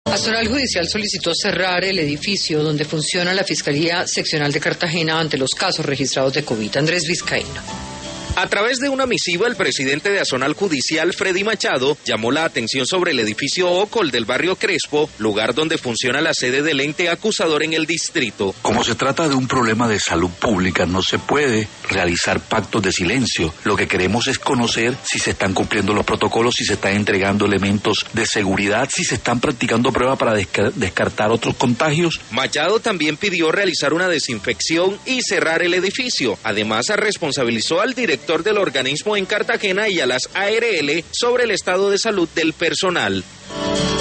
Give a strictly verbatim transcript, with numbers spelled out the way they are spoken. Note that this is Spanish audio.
Azonal Judicial solicitó cerrar el edificio donde funciona la Fiscalía Seccional de Cartagena ante los casos registrados de COVID. Andrés Vizcaíno. A través de una misiva, el presidente de Azonal Judicial, Freddy Machado, llamó la atención sobre el edificio Ocol del barrio Crespo, lugar donde funciona la sede del ente acusador en el distrito. Como se trata de un problema de salud pública, no se puede realizar pactos de silencio. Lo que queremos es conocer si se están cumpliendo los protocolos, si se están entregando elementos de seguridad, si se están practicando pruebas para desca- descartar otros contagios. Machado también pidió realizar una desinfección y cerrar el edificio. Además, responsabilizó al director del organismo en Cartagena y a las A R L sobre el estado de salud del personal.